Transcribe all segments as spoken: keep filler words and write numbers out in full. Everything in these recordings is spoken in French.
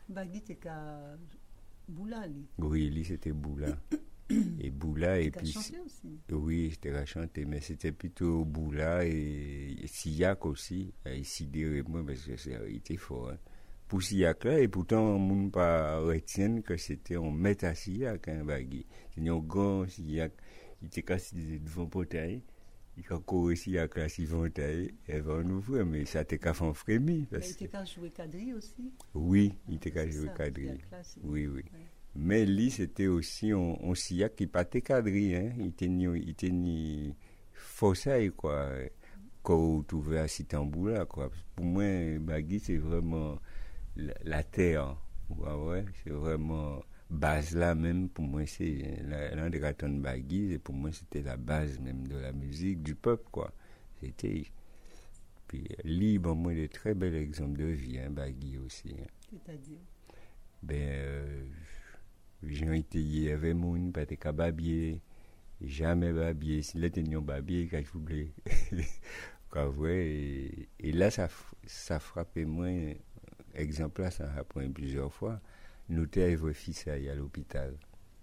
Bagui, t'es qu'à Boula, lui. Oui, lui, c'était Boula. Et Boula, T'es et qu'à puis. chanter aussi. Oui, j'étais à chanter, mais c'était plutôt Boula et, et Siyak aussi. Et Sidé, moi, parce que c'est, il était fort. Hein. Pour Siyak là, et pourtant, on ne peut pas retenir que c'était un maître à Siyak, hein, Bagui. C'est un grand Siyak. Il était cassé devant le portail. Il a couru Siyak là, si portail. Et va nous ouvrir, mais ça t'est qu'à faire frémir. Mais il était qu'à jouer quadrille aussi. Oui, il Ah, était qu'à c'est jouer ça, quadrille. Siyak là, c'est- Oui, oui. ouais. Mais lui, c'était aussi un, un Siyak qui pas quadrille, hein. Il était ni, il était ni forçaille, quoi. Quand on trouvait à Sitamboul, là, quoi. Pour moi, Bagui, c'est vraiment la, la terre. Ouais, ouais, c'est vraiment base là même. Pour moi, c'est l'un des ratons de Bagui. Et pour moi, c'était la base même de la musique, du peuple, quoi. C'était. Puis, libre, moi, de très bel exemple de vie, hein, Bagui aussi. Hein. C'est-à-dire. Ben, euh, j'ai été hier avec moun, pas de ka babier, jamais babier, si là t'es babier, quand je voulais. Quoi, ouais, et, et là, ça, ça frappait moins, exemple là, ça a pris plusieurs fois. Nous t'avons vu fils à l'hôpital.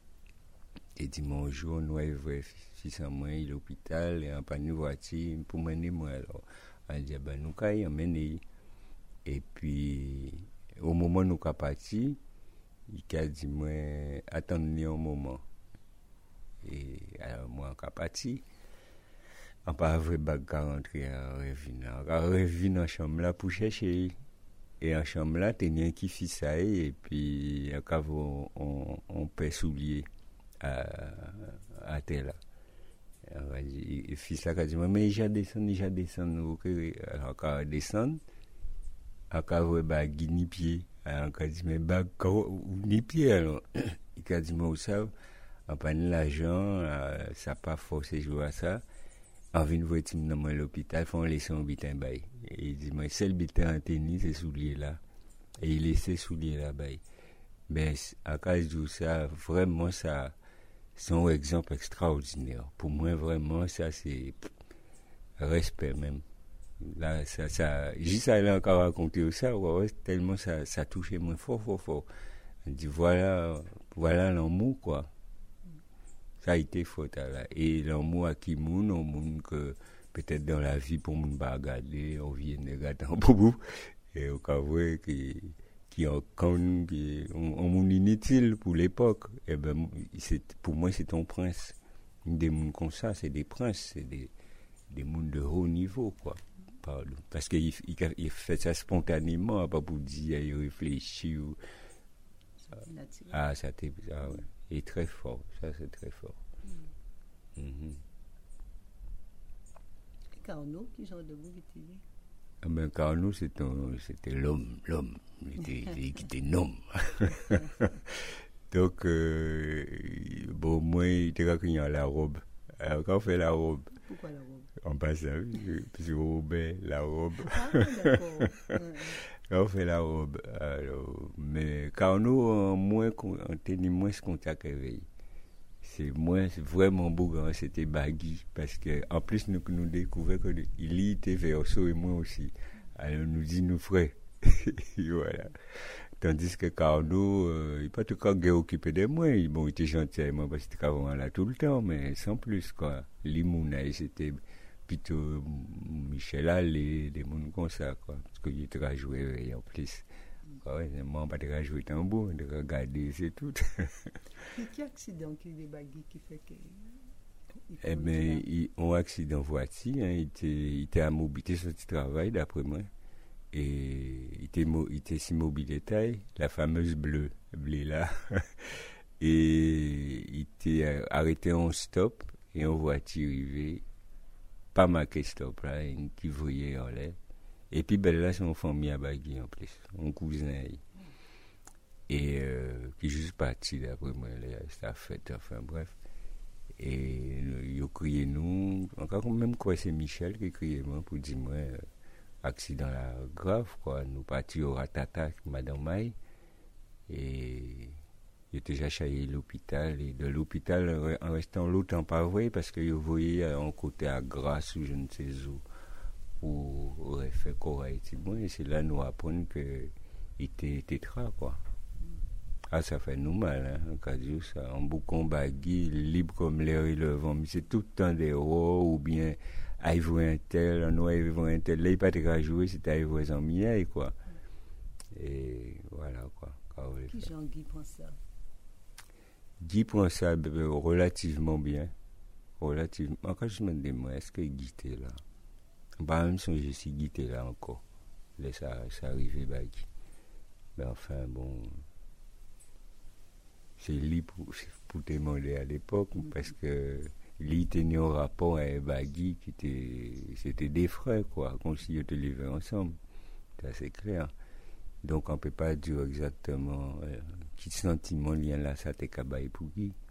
Et dimanche jour, nous avons vu fils à moi à l'hôpital, et en panne de voiture, pour mener moi, alors. On dit, ben, nous avons emmené. Et puis, au moment où nous sommes partis, il a dit, moi, attendez un moment. Et alors, moi, je suis parti. On pas vrai bagarre rentrer à revenir. On revient dans la chambre là pour chercher. Et en chambre là, il y a un qui fit ça. Et puis, on, on, on peut soulier à, à terre là. Le fils là a dit, mais j'ai descendu, j'ai descendu. Alors, on descend. On a vu un guinée pied. Alors, on a dit, mais bag, ni pied alors. Il a dit, mais vous savez, on prend l'argent, ça n'a pas forcé jouer à ça. On vient voir dans l'hôpital, on laisse un bitin bail. Et il dit, moi, c'est le bitin en tennis, c'est soulier là. Et il laisse soulier là bail. Mais à cause de ça, vraiment, ça, c'est un exemple extraordinaire. Pour moi, vraiment, ça, c'est respect même. Là, ça, ça, juste à là encore raconter ça, ouais, tellement ça, ça touchait moi fort, fort, fort. On dit, voilà, voilà l'amour, quoi. Ça a été fort là. Et l'amour à qui moun, on moun que peut-être dans la vie pour moun pas regarder, on vient de regarder en boubou et au cas où qui qui en con qui on moun inutile pour l'époque. Et ben c'est pour moi c'est ton prince. Des moun comme ça, c'est des princes, c'est des des moun de haut niveau quoi. Parce qu'il il, il fait ça spontanément, pas pour dire il réfléchit ou ah ça t'est ah ouais. Et très fort, ça c'est très fort. Mm. Mm-hmm. Et Carnot, qui genre de vous qui ah ben Carnot, c'était, c'était l'homme, l'homme, il était, il était un homme. Donc, euh, bon, moi, il était reconnu à la robe. Alors, quand on fait la robe, pourquoi la robe? On passe à puis Robert, la robe. Ah, d'accord. On fait la robe. Alors, mais Carnot, moins, on tenait moins ce contact avec. C'est moins, c'est vraiment beau quand c'était Bagui. Parce qu'en plus, nous, nous découvrons qu'il était verso et moi aussi. Alors, nous dit, nous frères. Voilà. Tandis que Carnot, euh, il n'est pas tout cas occupé de moi. Bon, il était gentil avec moi parce qu'il était vraiment là tout le temps, mais sans plus, quoi. Limouna, c'était plutôt Michel Allais, des gens comme ça, quoi. Parce qu'il était joué en plus. Ouais, moi, pas de jouer tambour, de regarder, c'est tout. Et quel accident qui est Bagui qui fait que. Eh bien, un accident voiture, hein, il, était, il était à mobilité sur le travail, d'après moi. Et il était, il était si mobile taille, la fameuse bleue, bleue là. Et il était arrêté en stop, et en voiture arrivée, pas marqué stop là, une qui voyait en l'air. Et puis ben là, c'est mon famille à Bagui en plus, mon cousin. Et euh, qui est juste parti d'après moi, ça fait, enfin bref. Et il a crié nous, encore même quoi, c'est Michel qui criait moi pour dire moi, euh, accident là grave, quoi. Nous partions au Ratata, Madame Maille, et il était déjà chez l'hôpital, et de l'hôpital, en restant longtemps pas vrai, parce que je voyais un côté à Grasse ou je ne sais où, où aurait fait quoi, et bon, et c'est là nous apprenons qu'il était tétra, quoi. Ah, ça fait nous mal, hein, en cas de ça. En boucan bagui, libre comme l'air et le vent. Mais c'est tout le temps des rois ou bien aïe voir un tel, un noir aïe voir un tel. Là, il pas de jouer, c'est aïe voir en miel, quoi. Et voilà, quoi. Qui Jean-Guy pense ça? Guy prend ça euh, relativement bien. Relativement. Quand je me demande, est-ce que Guy était là? Bah, même si je suis Guy était là encore. Là, ça, ça arrivait, bah, Guy. Mais enfin, bon. C'est lui pour, pour te demander à l'époque, mm-hmm. parce que lui tenait un rapport avec Bagui qui était, c'était des frères, quoi, comme si ils étaient livrés ensemble. C'est assez clair. Donc on ne peut pas dire exactement euh, qui sentiment lien là, ça t'est cabaye pour qui.